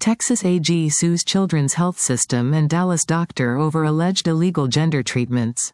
Texas AG sues Children's Health System and Dallas doctor over alleged illegal gender treatments.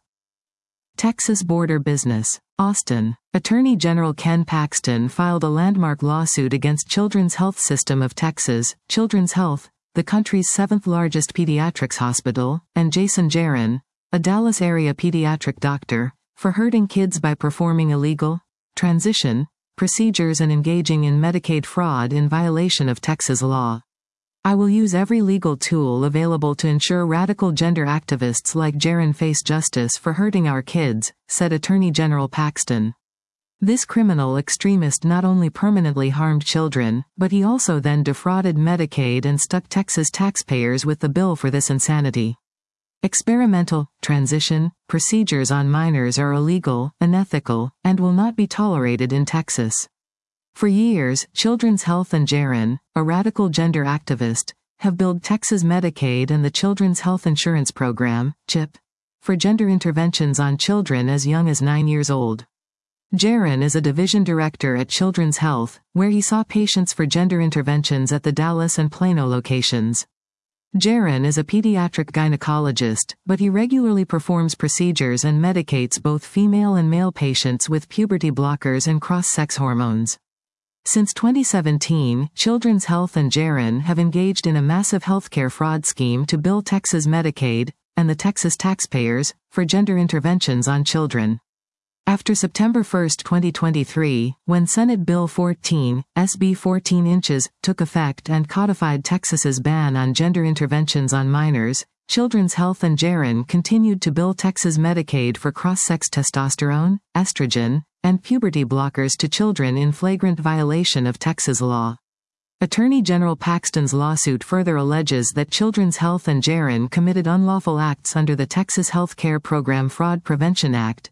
Texas border business. Austin. Attorney General Ken Paxton filed a landmark lawsuit against Children's Health System of Texas, Children's Health, the country's seventh-largest pediatrics hospital, and Jason Jaron, a Dallas area pediatric doctor, for hurting kids by performing illegal transition procedures and engaging in Medicaid fraud in violation of Texas law. I will use every legal tool available to ensure radical gender activists like Jaron face justice for hurting our kids, said Attorney General Paxton. This criminal extremist not only permanently harmed children, but he also then defrauded Medicaid and stuck Texas taxpayers with the bill for this insanity. Experimental transition procedures on minors are illegal, unethical, and will not be tolerated in Texas. For years, Children's Health and Jaron, a radical gender activist, have billed Texas Medicaid and the Children's Health Insurance Program, CHIP, for gender interventions on children as young as 9 years old. Jaron is a division director at Children's Health, where he saw patients for gender interventions at the Dallas and Plano locations. Jaron is a pediatric gynecologist, but he regularly performs procedures and medicates both female and male patients with puberty blockers and cross-sex hormones. Since 2017, Children's Health and Jaron have engaged in a massive healthcare fraud scheme to bill Texas Medicaid, and the Texas taxpayers, for gender interventions on children. After September 1, 2023, when Senate Bill 14, SB 14 inches, took effect and codified Texas's ban on gender interventions on minors, Children's Health and Jaron continued to bill Texas Medicaid for cross-sex testosterone, estrogen, and puberty blockers to children in flagrant violation of Texas law. Attorney General Paxton's lawsuit further alleges that Children's Health and Jaron committed unlawful acts under the Texas Health Care Program Fraud Prevention Act,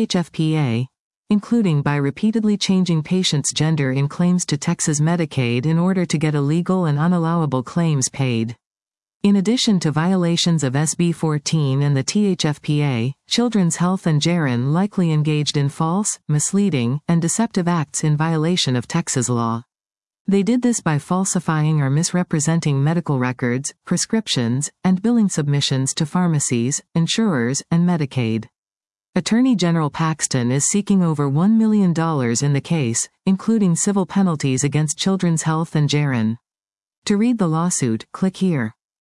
THFPA, including by repeatedly changing patients' gender in claims to Texas Medicaid in order to get illegal and unallowable claims paid. In addition to violations of SB 14 and the THFPA, Children's Health and Jaron likely engaged in false, misleading, and deceptive acts in violation of Texas law. They did this by falsifying or misrepresenting medical records, prescriptions, and billing submissions to pharmacies, insurers, and Medicaid. Attorney General Paxton is seeking over $1 million in the case, including civil penalties against Children's Health and Jaron. To read the lawsuit, click here.